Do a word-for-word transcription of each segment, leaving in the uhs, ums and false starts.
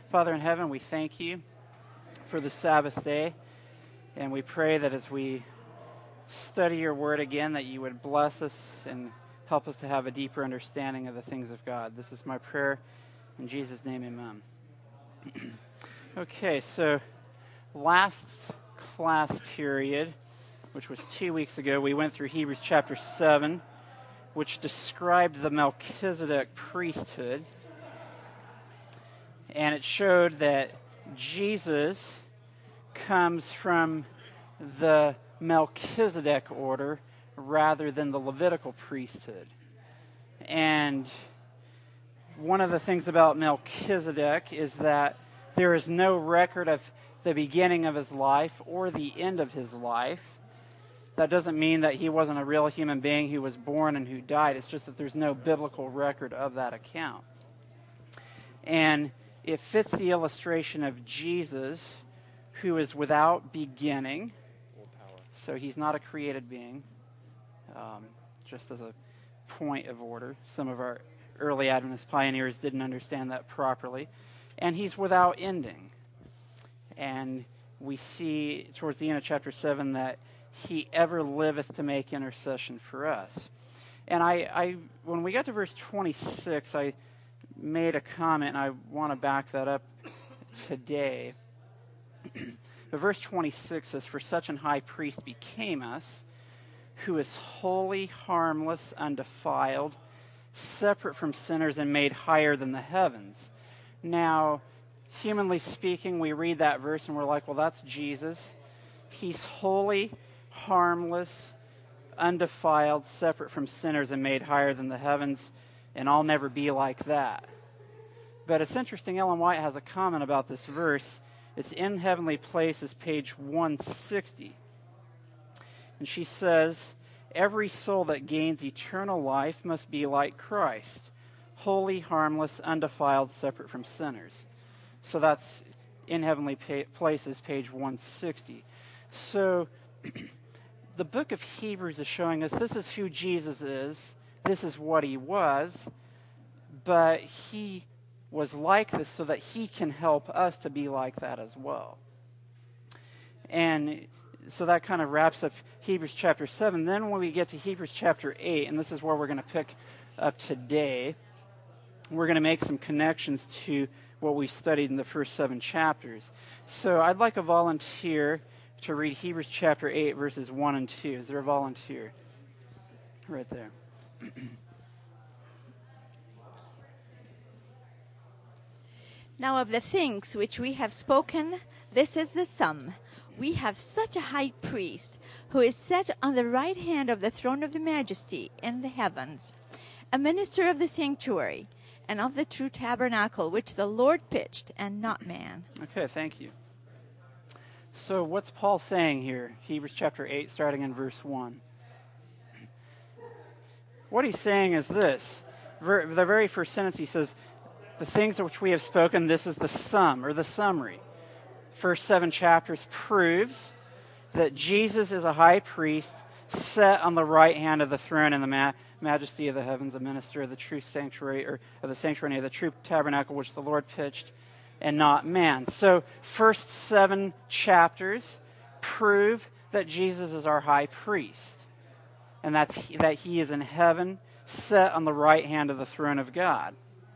Father in heaven, we thank you for the Sabbath day, and we pray that as we study your word again, that you would bless us and help us to have a deeper understanding of the things of God. This is my prayer. In Jesus' name, amen. Okay, so last class period, which was two weeks ago, we went through Hebrews chapter seven, which described the Melchizedek priesthood. And it showed that Jesus comes from the Melchizedek order rather than the Levitical priesthood. And one of the things about Melchizedek is that there is no record of the beginning of his life or the end of his life. That doesn't mean that he wasn't a real human being who was born and who died. It's just that there's no biblical record of that account. And it fits the illustration of Jesus, who is without beginning. So he's not a created being, um, just as a point of order. Some of our early Adventist pioneers didn't understand that properly. And he's without ending. And we see towards the end of chapter seven that he ever liveth to make intercession for us. And I, I when we got to verse twenty-six, I made a comment, and I want to back that up today. But verse twenty-six says, "For such an high priest became us, who is holy, harmless, undefiled, separate from sinners, and made higher than the heavens." Now, humanly speaking, we read that verse and we're like, well, that's Jesus. He's holy, harmless, undefiled, separate from sinners, and made higher than the heavens, and I'll never be like that. But it's interesting, Ellen White has a comment about this verse. It's in Heavenly Places, page one sixty. And she says, "Every soul that gains eternal life must be like Christ, holy, harmless, undefiled, separate from sinners." So that's in Heavenly Places, page one sixty. So the book of Hebrews is showing us this is who Jesus is, this is what he was, but he was like this so that he can help us to be like that as well. And so that kind of wraps up Hebrews chapter seven. Then when we get to Hebrews chapter eight, and this is where we're going to pick up today, we're going to make some connections to what we studied in the first seven chapters. So I'd like a volunteer to read Hebrews chapter eight, verses one and two. Is there a volunteer? Right there. Now of the things which we have spoken, this is the sum. We have such a high priest, who is set on the right hand of the throne of the majesty in the heavens, a minister of the sanctuary, and of the true tabernacle, which the Lord pitched, and not man. Okay, thank you. So what's Paul saying here? Hebrews chapter eight, starting in verse one. What he's saying is this. Ver- the very first sentence he says, "The things of which we have spoken, this is the sum," or the summary. First seven chapters proves that Jesus is a high priest set on the right hand of the throne in the ma- majesty of the heavens, a minister of the true sanctuary, or of the sanctuary of the true tabernacle which the Lord pitched, and not man. So first seven chapters prove that Jesus is our high priest, and that's that he is in heaven, set on the right hand of the throne of God.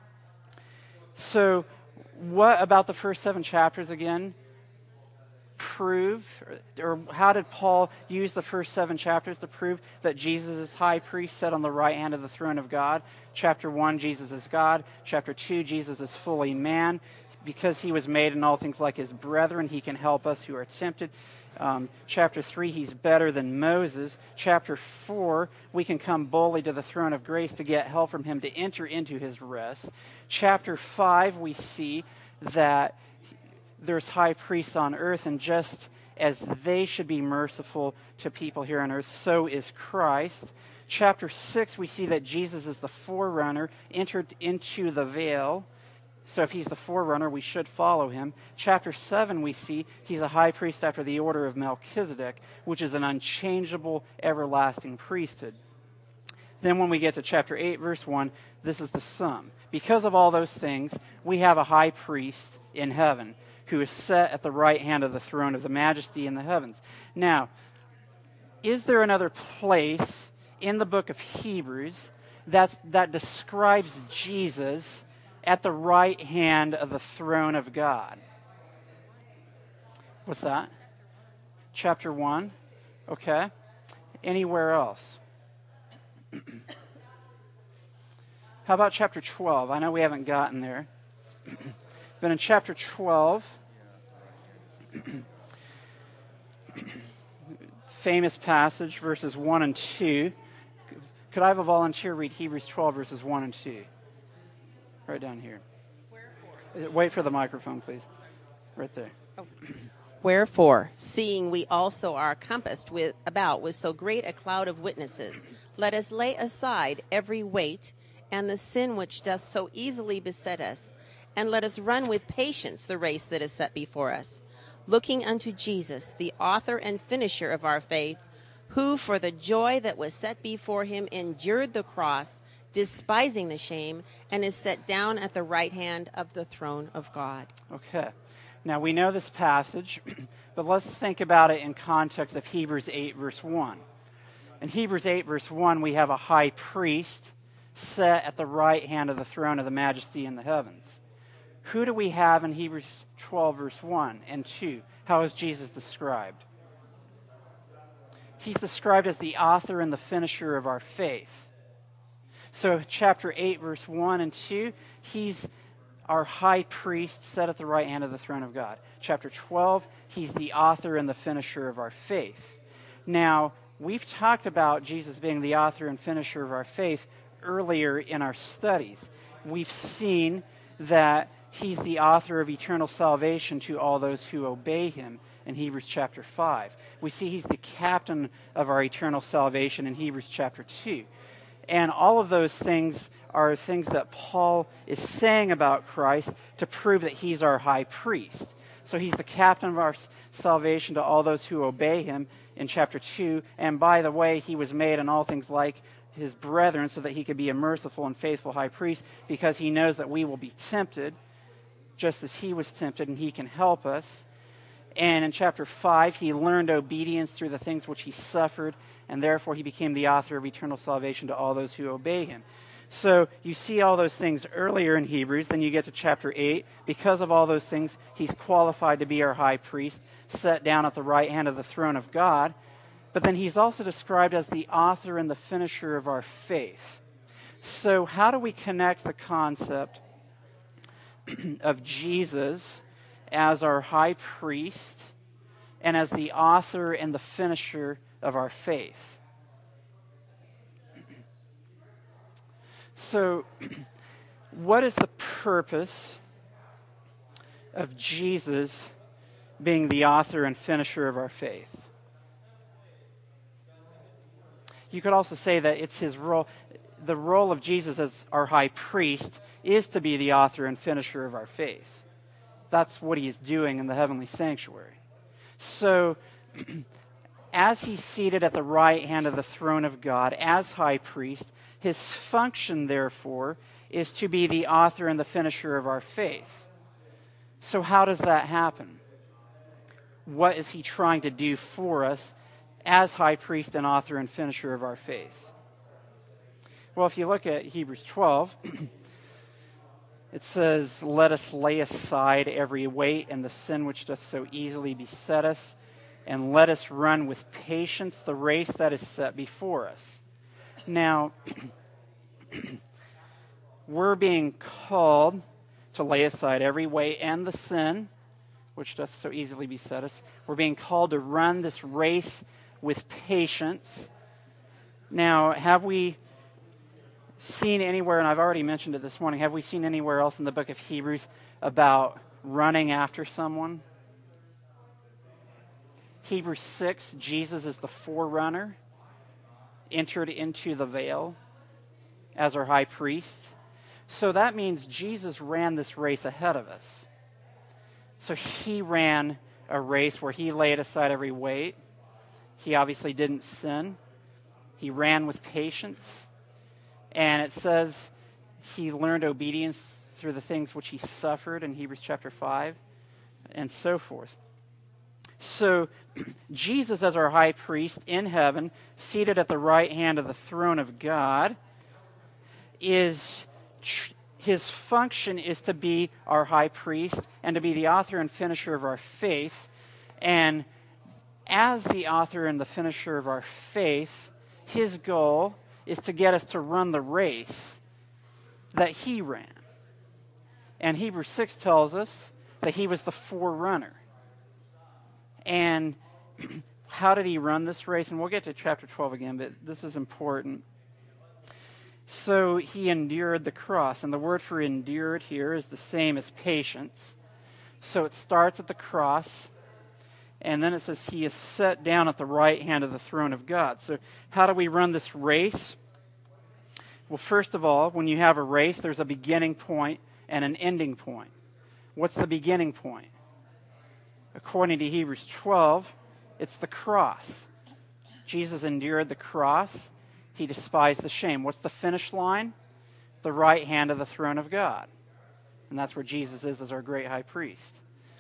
So what about the first seven chapters again prove, or, or how did Paul use the first seven chapters to prove that Jesus is high priest set on the right hand of the throne of God? Chapter one, Jesus is God. Chapter two, Jesus is fully man. Because he was made in all things like his brethren, he can help us who are tempted. Um, chapter three, he's better than Moses. Chapter four, we can come boldly to the throne of grace to get help from him to enter into his rest. Chapter five, we see that there's high priests on earth, and just as they should be merciful to people here on earth, so is Christ. Chapter six, we see that Jesus is the forerunner, entered into the veil. So if he's the forerunner, we should follow him. Chapter seven, we see he's a high priest after the order of Melchizedek, which is an unchangeable, everlasting priesthood. Then when we get to chapter eight, verse one, this is the sum. Because of all those things, we have a high priest in heaven who is set at the right hand of the throne of the majesty in the heavens. Now, is there another place in the book of Hebrews that's, that describes Jesus at the right hand of the throne of God? What's that? Chapter one? Okay. Anywhere else? How about chapter twelve? I know we haven't gotten there. But in chapter twelve, famous passage, verses one and two. Could I have a volunteer read Hebrews twelve, verses one and two? Right down here. Wait for the microphone, please. Right there. Oh. Wherefore, seeing we also are compassed with about with so great a cloud of witnesses, let us lay aside every weight and the sin which doth so easily beset us, and let us run with patience the race that is set before us, looking unto Jesus, the author and finisher of our faith, who for the joy that was set before him endured the cross, despising the shame, and is set down at the right hand of the throne of God. Okay. Now, we know this passage, but let's think about it in context of Hebrews eight, verse one. In Hebrews eight, verse one, we have a high priest set at the right hand of the throne of the majesty in the heavens. Who do we have in Hebrews twelve, verse one and two? How is Jesus described? He's described as the author and the finisher of our faith. So chapter eight, verse one and two, he's our high priest set at the right hand of the throne of God. Chapter twelve, he's the author and the finisher of our faith. Now, we've talked about Jesus being the author and finisher of our faith earlier in our studies. We've seen that he's the author of eternal salvation to all those who obey him in Hebrews chapter five. We see he's the captain of our eternal salvation in Hebrews chapter two. And all of those things are things that Paul is saying about Christ to prove that he's our high priest. So he's the captain of our salvation to all those who obey him in chapter two. And by the way, he was made in all things like his brethren so that he could be a merciful and faithful high priest, because he knows that we will be tempted just as he was tempted, and he can help us. And in chapter five, he learned obedience through the things which he suffered, and therefore he became the author of eternal salvation to all those who obey him. So you see all those things earlier in Hebrews. Then you get to chapter eight. Because of all those things, he's qualified to be our high priest, set down at the right hand of the throne of God. But then he's also described as the author and the finisher of our faith. So how do we connect the concept of Jesus as our high priest and as the author and the finisher of our faith? So, what is the purpose of Jesus being the author and finisher of our faith? You could also say that it's his role, the role of Jesus as our high priest is to be the author and finisher of our faith. That's what he is doing in the heavenly sanctuary. So, as he's seated at the right hand of the throne of God as high priest, his function, therefore, is to be the author and the finisher of our faith. So how does that happen? What is he trying to do for us as high priest and author and finisher of our faith? Well, if you look at Hebrews twelve, it says, "Let us lay aside every weight and the sin which doth so easily beset us, and let us run with patience the race that is set before us." Now, we're being called to lay aside every weight and the sin which doth so easily beset us. We're being called to run this race with patience. Now, have we seen anywhere, and I've already mentioned it this morning, have we seen anywhere else in the book of Hebrews about running after someone? Hebrews six, Jesus is the forerunner, entered into the veil as our high priest. So that means Jesus ran this race ahead of us. So he ran a race where he laid aside every weight. He obviously didn't sin. He ran with patience. And it says he learned obedience through the things which he suffered in Hebrews chapter five, and so forth. So Jesus, as our high priest in heaven, seated at the right hand of the throne of God, is tr- his function is to be our high priest and to be the author and finisher of our faith. And as the author and the finisher of our faith, his goal is to get us to run the race that he ran. And Hebrews six tells us that he was the forerunner. And how did he run this race? And we'll get to chapter twelve again, but this is important. So he endured the cross. And the word for endured here is the same as patience. So it starts at the cross. And then it says he is set down at the right hand of the throne of God. So how do we run this race? Well, first of all, when you have a race, there's a beginning point and an ending point. What's the beginning point? According to Hebrews twelve, it's the cross. Jesus endured the cross. He despised the shame. What's the finish line? The right hand of the throne of God. And that's where Jesus is as our great high priest.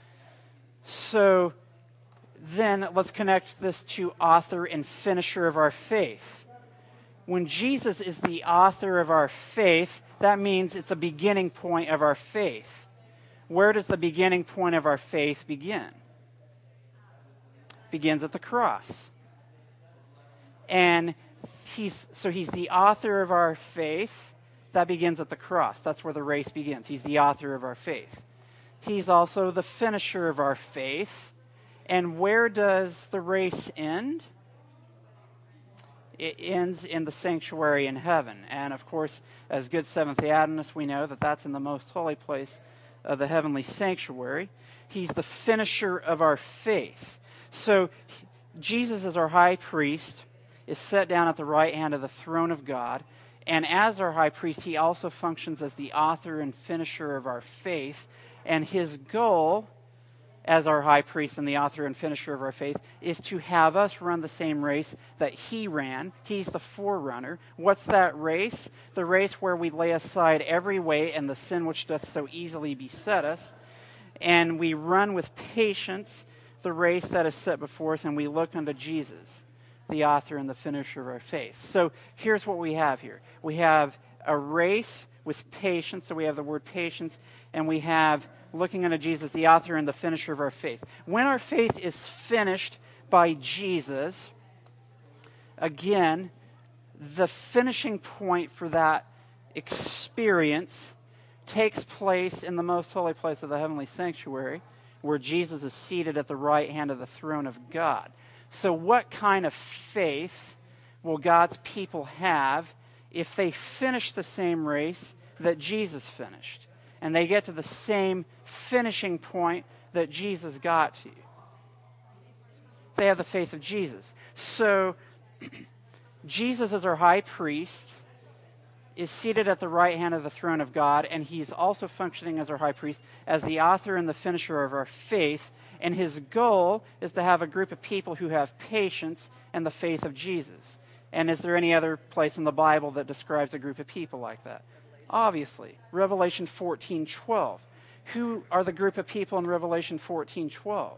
So then let's connect this to author and finisher of our faith. When Jesus is the author of our faith, that means it's a beginning point of our faith. Where does the beginning point of our faith begin? Begins at the cross. And he's so he's the author of our faith. That begins at the cross. That's where the race begins. He's the author of our faith. He's also the finisher of our faith. And where does the race end? It ends in the sanctuary in heaven. And of course, as good Seventh-day Adventists, we know that that's in the most holy place of the heavenly sanctuary. He's the finisher of our faith. So Jesus, as our high priest, is set down at the right hand of the throne of God. And as our high priest, he also functions as the author and finisher of our faith. And his goal, as our high priest and the author and finisher of our faith, is to have us run the same race that he ran. He's the forerunner. What's that race? The race where we lay aside every weight and the sin which doth so easily beset us. And we run with patience the race that is set before us, and we look unto Jesus, the author and the finisher of our faith. So here's what we have here. We have a race with patience, so we have the word patience, and we have looking unto Jesus, the author and the finisher of our faith. When our faith is finished by Jesus, again, the finishing point for that experience takes place in the most holy place of the heavenly sanctuary, where Jesus is seated at the right hand of the throne of God. So what kind of faith will God's people have if they finish the same race that Jesus finished? And they get to the same finishing point that Jesus got to. They have the faith of Jesus. So Jesus, as our high priest, is seated at the right hand of the throne of God, and he's also functioning as our high priest, as the author and the finisher of our faith. And his goal is to have a group of people who have patience and the faith of Jesus. And is there any other place in the Bible that describes a group of people like that? Obviously, Revelation fourteen twelve. Who are the group of people in Revelation fourteen twelve?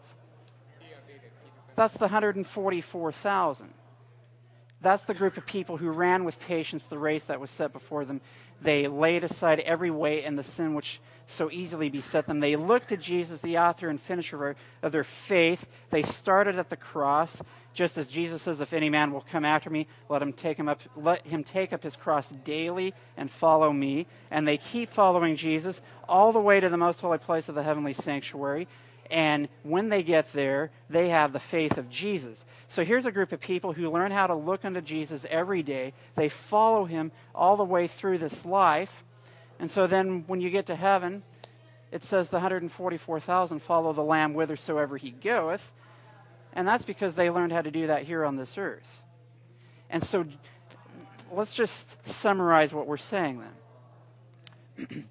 That's the one hundred forty-four thousand. That's the group of people who ran with patience the race that was set before them. They laid aside every weight and the sin which so easily beset them. They looked to Jesus, the author and finisher of their faith. They started at the cross, just as Jesus says, if any man will come after me, let him take him up, let him take up his cross daily and follow me. And they keep following Jesus all the way to the most holy place of the heavenly sanctuary. And when they get there, they have the faith of Jesus. So here's a group of people who learn how to look unto Jesus every day. They follow him all the way through this life. And so then when you get to heaven, it says the one hundred forty-four thousand follow the Lamb whithersoever he goeth. And that's because they learned how to do that here on this earth. And so let's just summarize what we're saying then.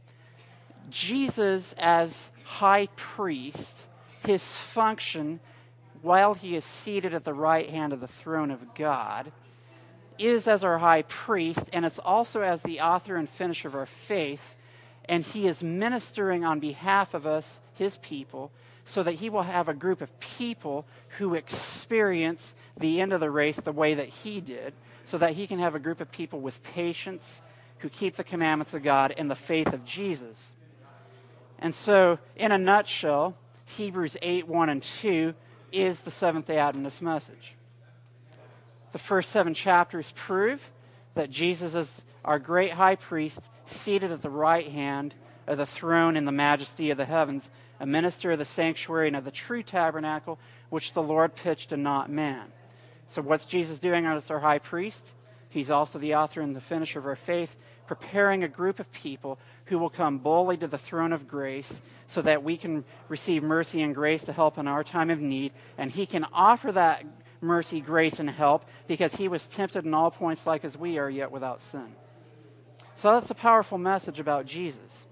Jesus, as high priest, his function while he is seated at the right hand of the throne of God is as our high priest, and it's also as the author and finisher of our faith, and he is ministering on behalf of us, his people, so that he will have a group of people who experience the end of the race the way that he did, so that he can have a group of people with patience who keep the commandments of God and the faith of Jesus. And so, in a nutshell, Hebrews eight, one and two is the Seventh-day Adventist message. The first seven chapters prove that Jesus is our great high priest, seated at the right hand of the throne in the majesty of the heavens, a minister of the sanctuary and of the true tabernacle, which the Lord pitched and not man. So what's Jesus doing as our high priest? He's also the author and the finisher of our faith, preparing a group of people who will come boldly to the throne of grace so that we can receive mercy and grace to help in our time of need. And he can offer that mercy, grace, and help because he was tempted in all points like as we are, yet without sin. So that's a powerful message about Jesus.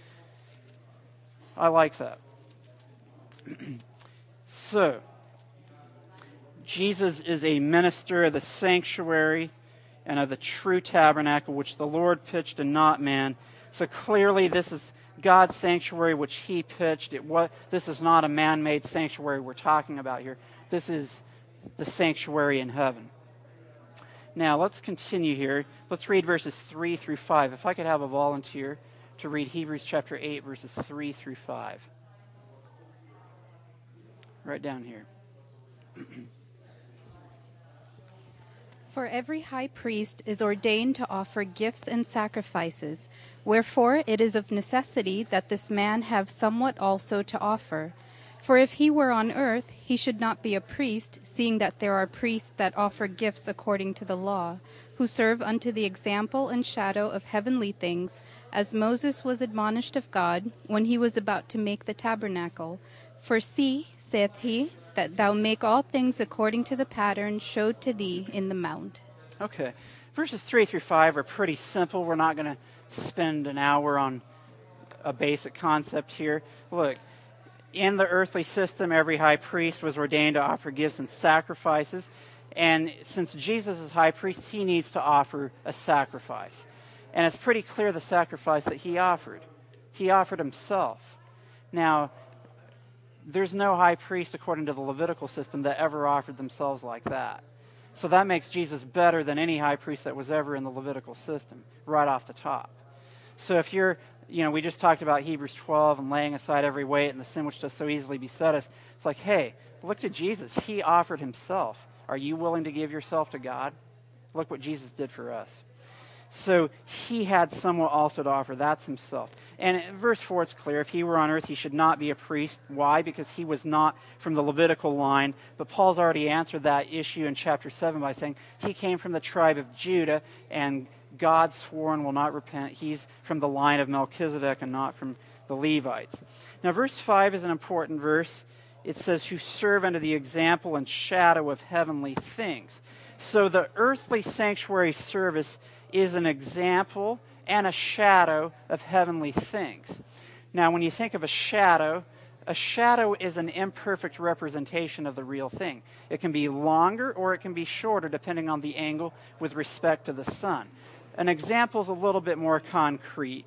I like that. So, Jesus is a minister of the sanctuary and of the true tabernacle, which the Lord pitched and not man. So clearly this is God's sanctuary, which he pitched. It was, this is not a man-made sanctuary we're talking about here. This is the sanctuary in heaven. Now, let's continue here. Let's read verses three through five. If I could have a volunteer to read Hebrews chapter eight, verses three through five. Right down here. For every high priest is ordained to offer gifts and sacrifices, wherefore it is of necessity that this man have somewhat also to offer. For if he were on earth, he should not be a priest, seeing that there are priests that offer gifts according to the law, who serve unto the example and shadow of heavenly things, as Moses was admonished of God when he was about to make the tabernacle. For see, saith he, that thou make all things according to the pattern showed to thee in the mount. Okay. Verses three through five are pretty simple. We're not going to spend an hour on a basic concept here. Look, in the earthly system, every high priest was ordained to offer gifts and sacrifices. And since Jesus is high priest, he needs to offer a sacrifice. And it's pretty clear the sacrifice that he offered. He offered himself. Now, there's no high priest, according to the Levitical system, that ever offered themselves like that. So that makes Jesus better than any high priest that was ever in the Levitical system, right off the top. So if you're, you know, we just talked about Hebrews twelve and laying aside every weight and the sin which does so easily beset us. It's like, hey, look to Jesus. He offered himself. Are you willing to give yourself to God? Look what Jesus did for us. So he had somewhat also to offer. That's himself. And in verse four, it's clear. If he were on earth, he should not be a priest. Why? Because he was not from the Levitical line. But Paul's already answered that issue in chapter seven by saying he came from the tribe of Judah, and God swore and will not repent. He's from the line of Melchizedek and not from the Levites. Now, verse five is an important verse. It says, who serve under the example and shadow of heavenly things. So the earthly sanctuary service is an example and a shadow of heavenly things. Now, when you think of a shadow, a shadow is an imperfect representation of the real thing. It can be longer or it can be shorter depending on the angle with respect to the sun. An example is a little bit more concrete.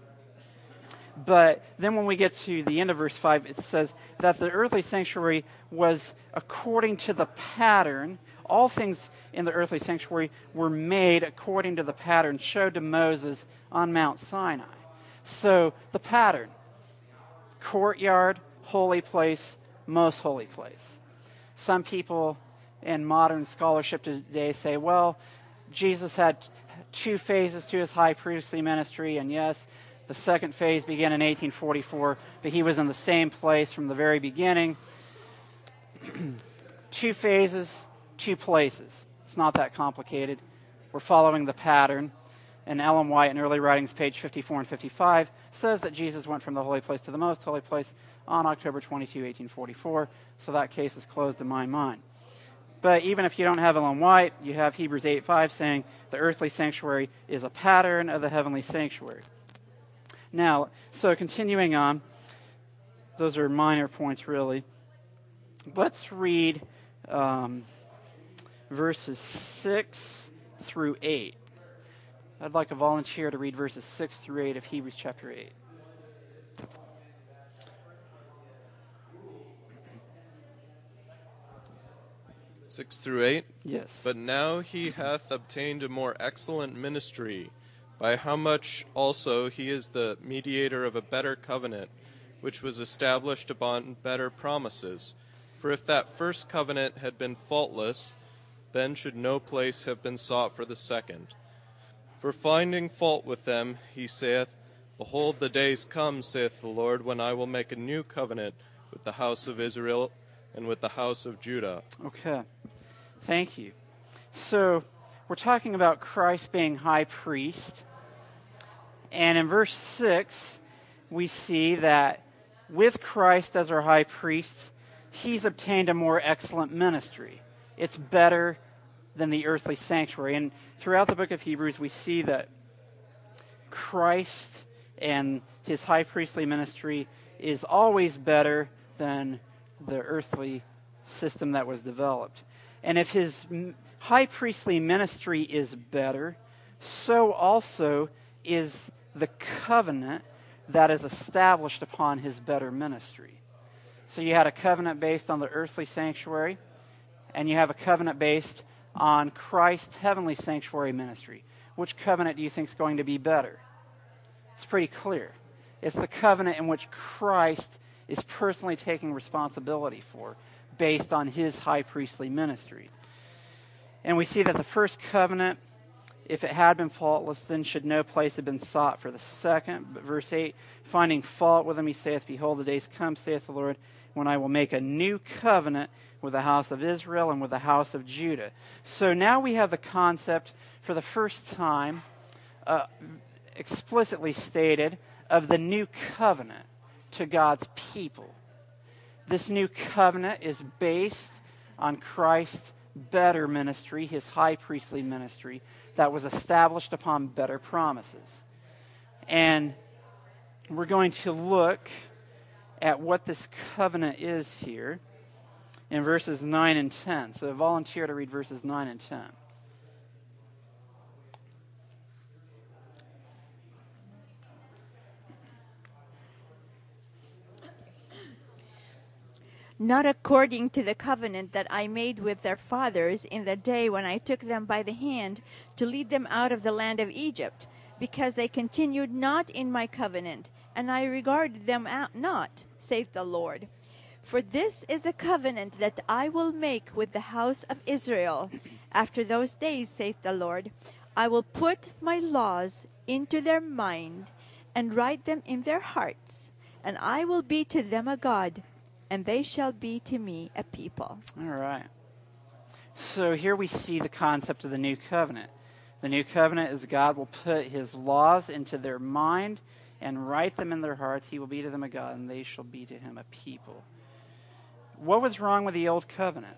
But then when we get to the end of verse five, it says that the earthly sanctuary was according to the pattern. All things in the earthly sanctuary were made according to the pattern showed to Moses on Mount Sinai. So the pattern, courtyard, holy place, most holy place. Some people in modern scholarship today say, well, Jesus had two phases to his high priestly ministry, and yes, the second phase began in eighteen forty-four, but he was in the same place from the very beginning. Two phases, two places. It's not that complicated. We're following the pattern. And Ellen White in Early Writings, page fifty-four and fifty-five, says that Jesus went from the holy place to the most holy place on October twenty-second, eighteen forty-four. So that case is closed in my mind. But even if you don't have Ellen White, you have Hebrews eight five saying the earthly sanctuary is a pattern of the heavenly sanctuary. Now, so continuing on, those are minor points really. Let's read um, verses six through eight. I'd like a volunteer to read verses six through eight of Hebrews chapter eight. Six through eight? Yes. But now he hath obtained a more excellent ministry, by how much also he is the mediator of a better covenant, which was established upon better promises. For if that first covenant had been faultless, then should no place have been sought for the second. For finding fault with them, he saith, Behold, the days come, saith the Lord, when I will make a new covenant with the house of Israel and with the house of Judah. Okay. Thank you. So, we're talking about Christ being high priest. And in verse six, we see that with Christ as our high priest, he's obtained a more excellent ministry. It's better than the earthly sanctuary. And throughout the book of Hebrews, we see that Christ and his high priestly ministry is always better than the earthly system that was developed. And if his high priestly ministry is better, so also is the covenant that is established upon his better ministry. So you had a covenant based on the earthly sanctuary, and you have a covenant based on Christ's heavenly sanctuary ministry. Which covenant do you think is going to be better? It's pretty clear. It's the covenant in which Christ is personally taking responsibility for, based on his high priestly ministry. And we see that the first covenant, if it had been faultless, then should no place have been sought for the second. But verse eight, finding fault with them, he saith, Behold, the days come, saith the Lord, when I will make a new covenant with the house of Israel and with the house of Judah. So now we have the concept for the first time uh, explicitly stated of the new covenant to God's people. This new covenant is based on Christ's better ministry, his high priestly ministry, that was established upon better promises. And we're going to look at what this covenant is here in verses nine and ten. So volunteer to read verses nine and ten. Not according to the covenant that I made with their fathers in the day when I took them by the hand to lead them out of the land of Egypt, because they continued not in my covenant, and I regarded them not, saith the Lord. For this is the covenant that I will make with the house of Israel. After those days, saith the Lord, I will put my laws into their mind, and write them in their hearts, and I will be to them a God, and they shall be to me a people. All right. So here we see the concept of the new covenant. The new covenant is God will put his laws into their mind and write them in their hearts. He will be to them a God, and they shall be to him a people. What was wrong with the old covenant?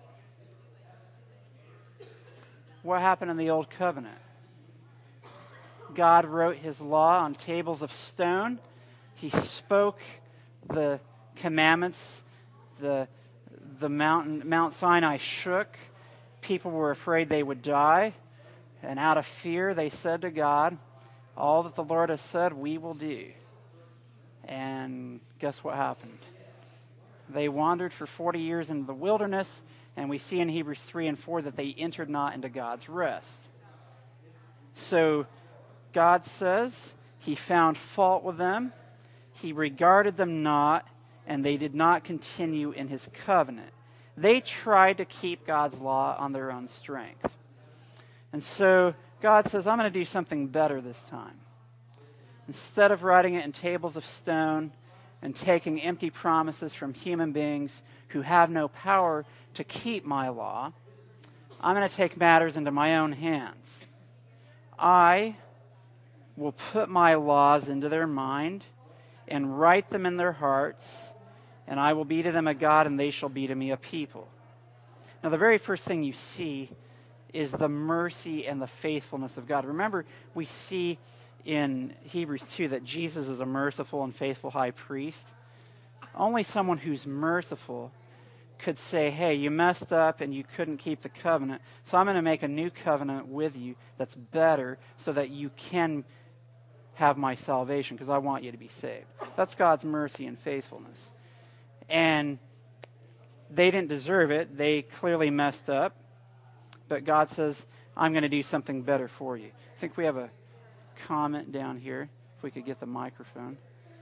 What happened in the old covenant? God wrote his law on tables of stone. He spoke the commandments. The, the mountain, Mount Sinai shook. People were afraid they would die. And out of fear, they said to God, all that the Lord has said, we will do. And guess what happened? They wandered for forty years into the wilderness, and we see in Hebrews three and four that they entered not into God's rest. So God says he found fault with them. He regarded them not, and they did not continue in his covenant. They tried to keep God's law on their own strength. And so God says, I'm going to do something better this time. Instead of writing it in tables of stone and taking empty promises from human beings who have no power to keep my law, I'm going to take matters into my own hands. I will put my laws into their mind and write them in their hearts, and I will be to them a God, and they shall be to me a people. Now, the very first thing you see is the mercy and the faithfulness of God. Remember, we see in Hebrews two that Jesus is a merciful and faithful high priest. Only someone who's merciful could say, hey, you messed up and you couldn't keep the covenant, so I'm going to make a new covenant with you that's better so that you can have my salvation because I want you to be saved. That's God's mercy and faithfulness. And they didn't deserve it. They clearly messed up. But God says, I'm going to do something better for you. I think we have a comment down here, if we could get the microphone.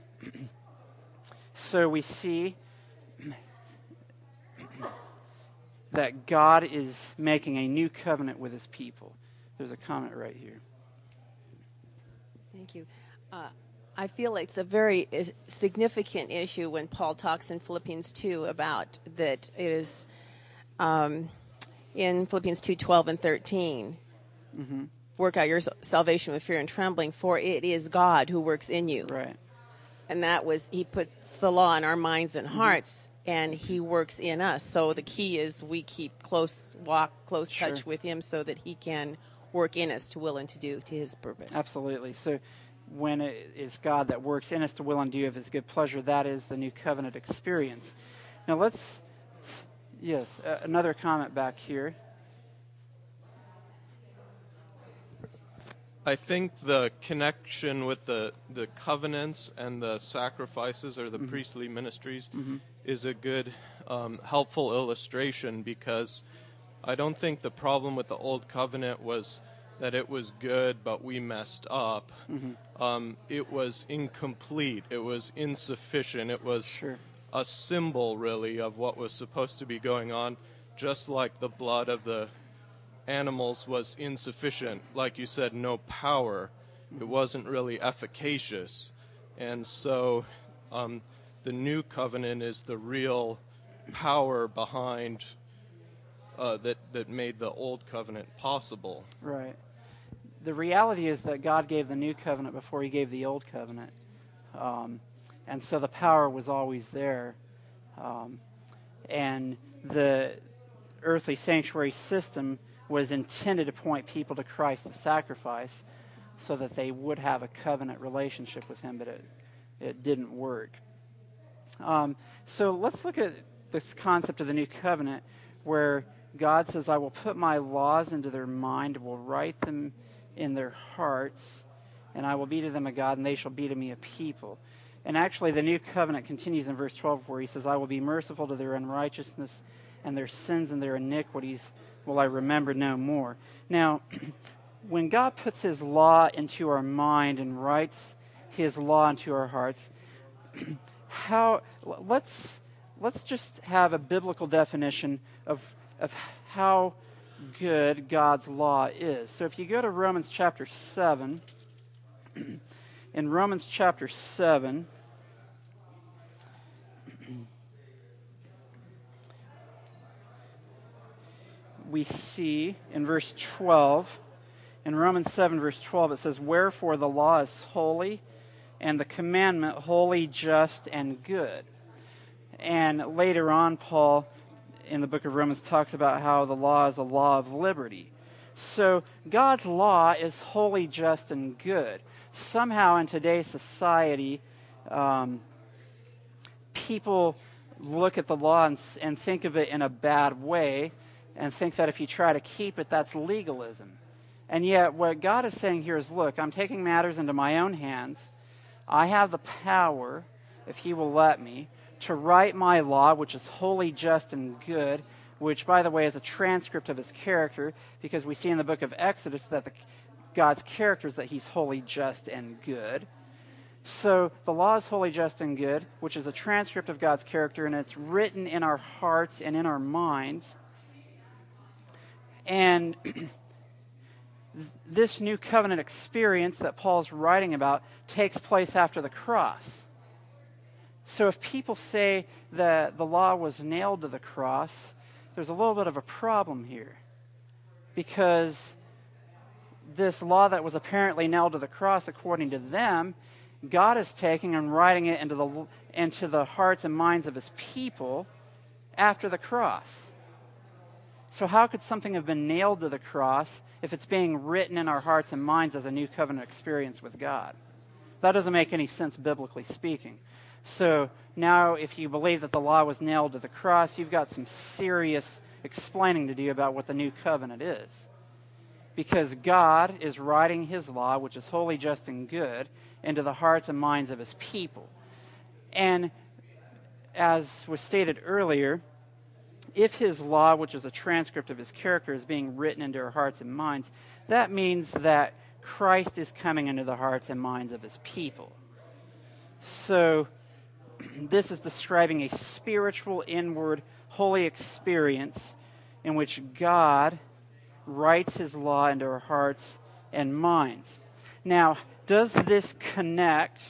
So we see that God is making a new covenant with his people. There's a comment right here. Thank you. Uh, I feel like it's a very is- significant issue when Paul talks in Philippians two about that it is um, in Philippians two, twelve and thirteen. Mm-hmm. Work out your salvation with fear and trembling, for it is God who works in you. Right. And that was, he puts the law in our minds and hearts, mm-hmm. and he works in us. So the key is we keep close, walk close Sure. touch with him so that he can work in us to will and to do to his purpose. Absolutely. So when it is God that works in us to will and do of his good pleasure, that is the new covenant experience. Now let's, yes, uh, another comment back here. I think the connection with the, the covenants and the sacrifices or the mm-hmm. priestly ministries mm-hmm. is a good, um, helpful illustration, because I don't think the problem with the old covenant was that it was good, but we messed up. Mm-hmm. Um, it was incomplete. It was insufficient. It was sure. a symbol, really, of what was supposed to be going on, just like the blood of the animals was insufficient. Like you said, no power. It wasn't really efficacious. And so um, the new covenant is the real power behind uh, that, that made the old covenant possible. Right. The reality is that God gave the new covenant before he gave the old covenant. Um, and so the power was always there. Um, and the earthly sanctuary system was intended to point people to Christ the sacrifice so that they would have a covenant relationship with him, but it, it didn't work. Um, so let's look at this concept of the new covenant where God says, I will put my laws into their mind, will write them in their hearts, and I will be to them a God, and they shall be to me a people. And actually, the new covenant continues in verse twelve where he says, I will be merciful to their unrighteousness, and their sins and their iniquities will I remember no more. Now, when God puts his law into our mind and writes his law into our hearts, how let's let's just have a biblical definition of of how good God's law is. So if you go to Romans chapter seven, in Romans chapter seven, we see in verse twelve, in Romans seven, verse twelve, it says, wherefore the law is holy, and the commandment holy, just, and good. And later on, Paul, in the book of Romans, talks about how the law is a law of liberty. So God's law is holy, just, and good. Somehow in today's society, um, people look at the law and, and think of it in a bad way, and think that if you try to keep it, that's legalism. And yet what God is saying here is, look, I'm taking matters into my own hands. I have the power, if he will let me, to write my law, which is holy, just, and good, which, by the way, is a transcript of his character, because we see in the book of Exodus that the, God's character is that he's holy, just, and good. So the law is holy, just, and good, which is a transcript of God's character, and it's written in our hearts and in our minds. And this new covenant experience that Paul's writing about takes place after the cross. So if people say that the law was nailed to the cross, there's a little bit of a problem here. Because this law that was apparently nailed to the cross, according to them, God is taking and writing it into the, into the hearts and minds of his people after the cross. So how could something have been nailed to the cross if it's being written in our hearts and minds as a new covenant experience with God? That doesn't make any sense biblically speaking. So now if you believe that the law was nailed to the cross, you've got some serious explaining to do about what the new covenant is. Because God is writing his law, which is holy, just, and good, into the hearts and minds of his people. And as was stated earlier, if his law, which is a transcript of his character, is being written into our hearts and minds, that means that Christ is coming into the hearts and minds of his people. So this is describing a spiritual, inward, holy experience in which God writes his law into our hearts and minds. Now, does this connect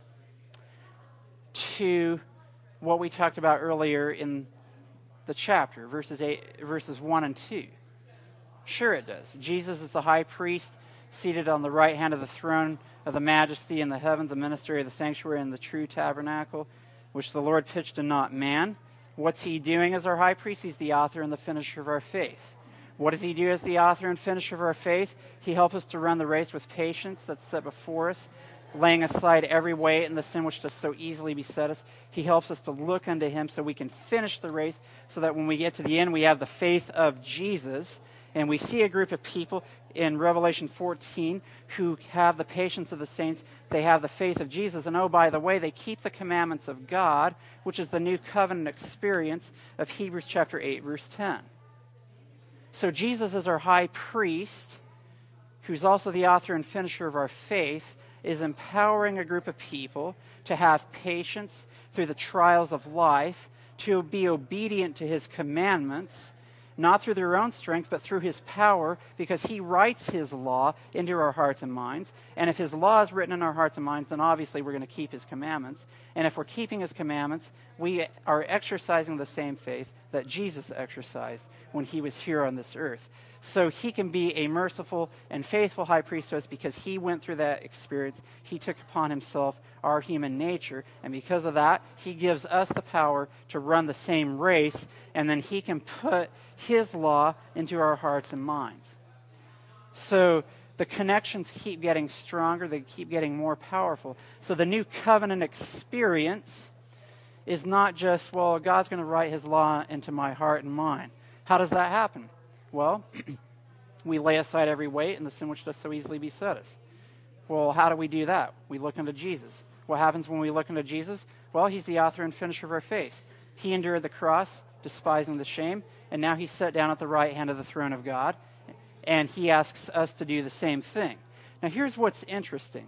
to what we talked about earlier in the chapter, verses eight, verses one and two? Sure it does. Jesus is the high priest seated on the right hand of the throne of the majesty in the heavens, a minister of the sanctuary and the true tabernacle, which the Lord pitched and not man. What's he doing as our high priest? He's the author and the finisher of our faith. What does he do as the author and finisher of our faith? He helps us to run the race with patience that's set before us, laying aside every weight and the sin which does so easily beset us. He helps us to look unto him so we can finish the race, so that when we get to the end, we have the faith of Jesus. And we see a group of people in Revelation fourteen who have the patience of the saints. They have the faith of Jesus. And oh, by the way, they keep the commandments of God, which is the new covenant experience of Hebrews chapter eight, verse ten. So Jesus is our high priest, who's also the author and finisher of our faith, is empowering a group of people to have patience through the trials of life, to be obedient to his commandments, not through their own strength, but through his power, because he writes his law into our hearts and minds. And if his law is written in our hearts and minds, then obviously we're going to keep his commandments. And if we're keeping his commandments, we are exercising the same faith that Jesus exercised when he was here on this earth. So he can be a merciful and faithful high priest to us because he went through that experience. He took upon himself our human nature. And because of that, he gives us the power to run the same race. And then he can put his law into our hearts and minds. So the connections keep getting stronger. They keep getting more powerful. So the new covenant experience is not just, well, God's going to write his law into my heart and mind. How does that happen? Well, we lay aside every weight and the sin which does so easily beset us. Well, how do we do that? We look unto Jesus. What happens when we look unto Jesus? Well, he's the author and finisher of our faith. He endured the cross, despising the shame, and now he's set down at the right hand of the throne of God, and he asks us to do the same thing. Now, here's what's interesting.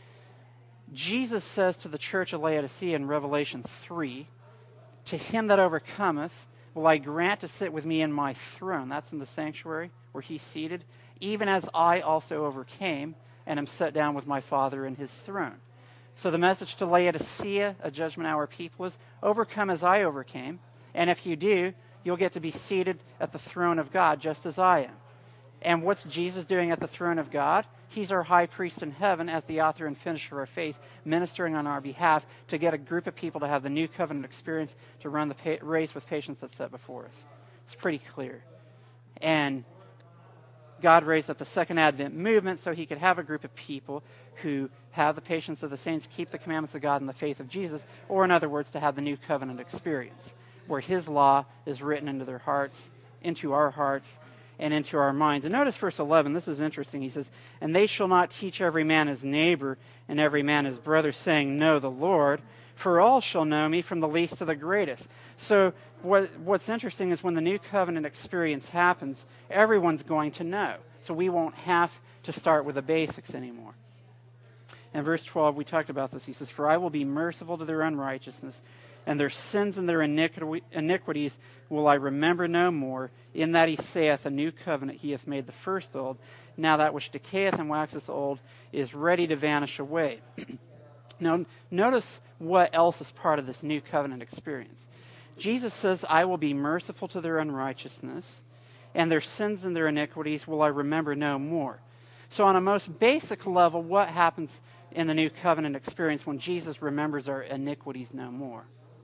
Jesus says to the church of Laodicea in Revelation three, "To him that overcometh will I grant to sit with me in my throne." That's in the sanctuary where he's seated. "Even as I also overcame and am set down with my Father in his throne." So the message to Laodicea, a judgment hour people, is overcome as I overcame. And if you do, you'll get to be seated at the throne of God just as I am. And what's Jesus doing at the throne of God? He's our high priest in heaven as the author and finisher of our faith, ministering on our behalf to get a group of people to have the new covenant experience, to run the pa- race with patience that's set before us. It's pretty clear. And God raised up the Second Advent movement so he could have a group of people who have the patience of the saints, keep the commandments of God and the faith of Jesus, or in other words, to have the new covenant experience, where his law is written into their hearts, into our hearts, and into our minds. And notice verse eleven, this is interesting. He says, "And they shall not teach every man his neighbor and every man his brother, saying, Know the Lord, for all shall know me, from the least to the greatest." So what, what's interesting is when the new covenant experience happens, everyone's going to know. So we won't have to start with the basics anymore. In verse twelve, we talked about this. He says, "For I will be merciful to their unrighteousness, and their sins and their iniqui- iniquities will I remember no more. In that he saith, A new covenant he hath made the first old. Now that which decayeth and waxeth old is ready to vanish away." Now, notice what else is part of this new covenant experience. Jesus says, "I will be merciful to their unrighteousness, and their sins and their iniquities will I remember no more." So on a most basic level, what happens in the new covenant experience when Jesus remembers our iniquities no more?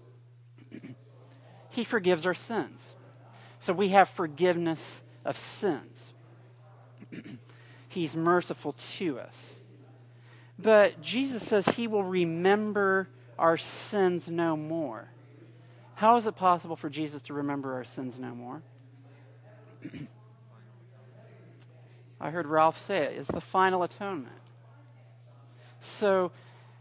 He forgives our sins. So we have forgiveness of sins. He's merciful to us. But Jesus says he will remember our sins no more. How is it possible for Jesus to remember our sins no more? I heard Ralph say it. It's the final atonement. So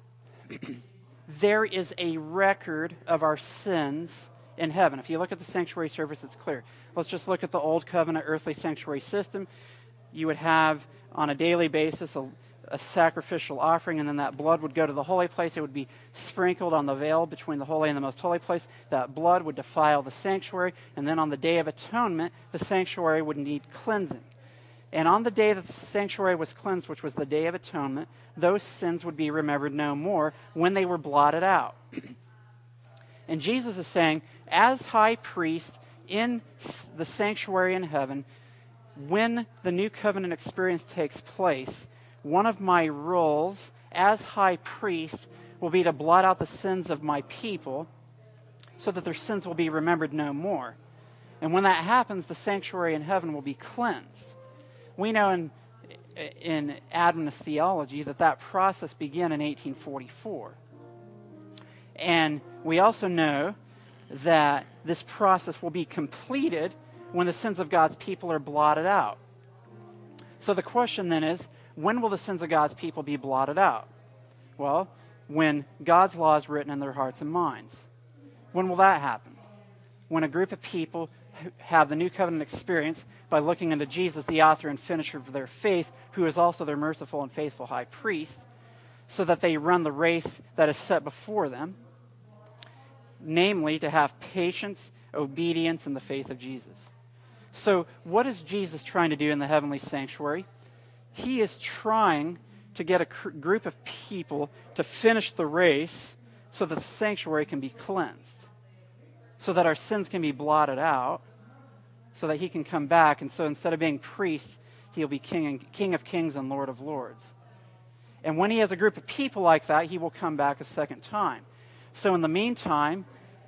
there is a record of our sins in heaven. If you look at the sanctuary service, it's clear. Let's just look at the old covenant earthly sanctuary system. You would have on a daily basis a, a sacrificial offering, and then that blood would go to the holy place. It would be sprinkled on the veil between the holy and the most holy place. That blood would defile the sanctuary, and then on the Day of Atonement, the sanctuary would need cleansing. And on the day that the sanctuary was cleansed, which was the Day of Atonement, those sins would be remembered no more when they were blotted out. And Jesus is saying, as high priest in the sanctuary in heaven, when the new covenant experience takes place, one of my roles as high priest will be to blot out the sins of my people so that their sins will be remembered no more. And when that happens, the sanctuary in heaven will be cleansed. We know in, in Adventist theology that that process began in eighteen forty-four. And we also know that this process will be completed when the sins of God's people are blotted out. So the question then is, when will the sins of God's people be blotted out? Well, when God's law is written in their hearts and minds. When will that happen? When a group of people have the new covenant experience by looking into Jesus, the author and finisher of their faith, who is also their merciful and faithful high priest, so that they run the race that is set before them, namely to have patience, obedience, and the faith of Jesus. So what is Jesus trying to do in the heavenly sanctuary? He is trying to get a cr- group of people to finish the race so that the sanctuary can be cleansed, so that our sins can be blotted out, so that he can come back. And so instead of being priest, he'll be king, and, king of kings and Lord of lords. And when he has a group of people like that, he will come back a second time. So in the meantime,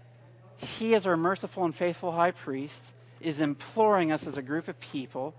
he, as our merciful and faithful high priest, is imploring us as a group of people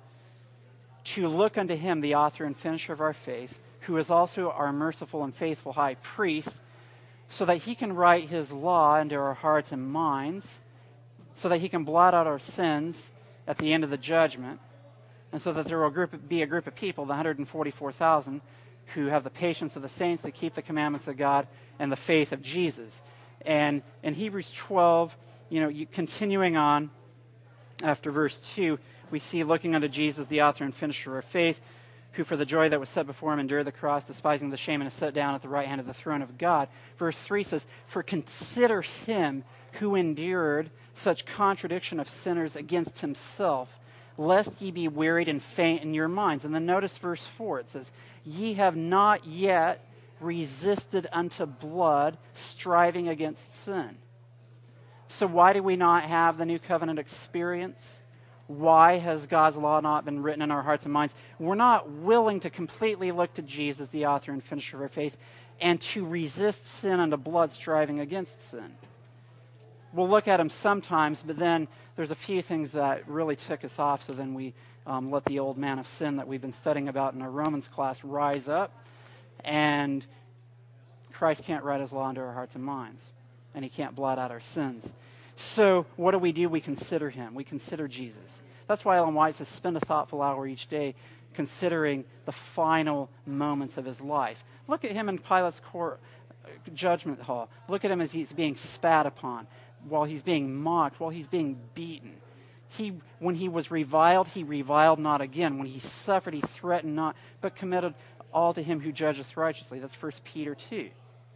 to look unto him, the author and finisher of our faith, who is also our merciful and faithful high priest, so that he can write his law into our hearts and minds, so that he can blot out our sins at the end of the judgment, and so that there will group, be a group of people, the one hundred forty-four thousand, who have the patience of the saints to keep the commandments of God and the faith of Jesus. And in Hebrews twelve, you know, you, continuing on after verse two, we see looking unto Jesus, the author and finisher of our faith, who for the joy that was set before him endured the cross, despising the shame, and is set down at the right hand of the throne of God. Verse three says, for consider him who endured such contradiction of sinners against himself, lest ye be wearied and faint in your minds. And then notice verse four, it says, ye have not yet resisted unto blood, striving against sin. So why do we not have the new covenant experience? Why has God's law not been written in our hearts and minds? We're not willing to completely look to Jesus, the author and finisher of our faith, and to resist sin unto blood, striving against sin. We'll look at him sometimes, but then there's a few things that really tick us off, so then we um, let the old man of sin that we've been studying about in our Romans class rise up, and Christ can't write his law into our hearts and minds, and he can't blot out our sins. So what do we do? We consider him. We consider Jesus. That's why Ellen White says, spend a thoughtful hour each day considering the final moments of his life. Look at him in Pilate's court judgment hall. Look at him as he's being spat upon, while he's being mocked, while he's being beaten. He, when he was reviled, he reviled not again. When he suffered, he threatened not, but committed all to him who judgeth righteously. That's First Peter two.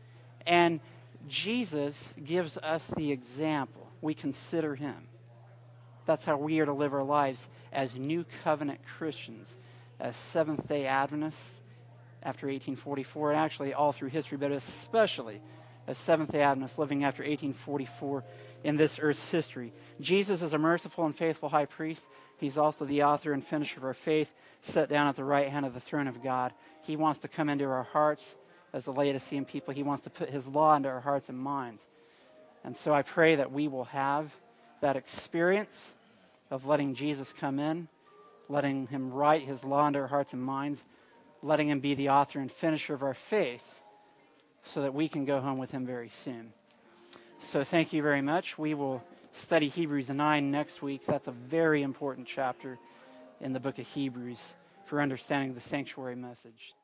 And Jesus gives us the example. We consider him. That's how we are to live our lives as New Covenant Christians, as Seventh-day Adventists after eighteen forty-four, and actually all through history, but especially as Seventh-day Adventists living after eighteen forty-four in this earth's history. Jesus is a merciful and faithful high priest. He's also the author and finisher of our faith, set down at the right hand of the throne of God. He wants to come into our hearts as the Laodicean people. He wants to put his law into our hearts and minds. And so I pray that we will have that experience of letting Jesus come in, letting him write his law into our hearts and minds, letting him be the author and finisher of our faith, so that we can go home with him very soon. So thank you very much. We will study Hebrews nine next week. That's a very important chapter in the book of Hebrews for understanding the sanctuary message.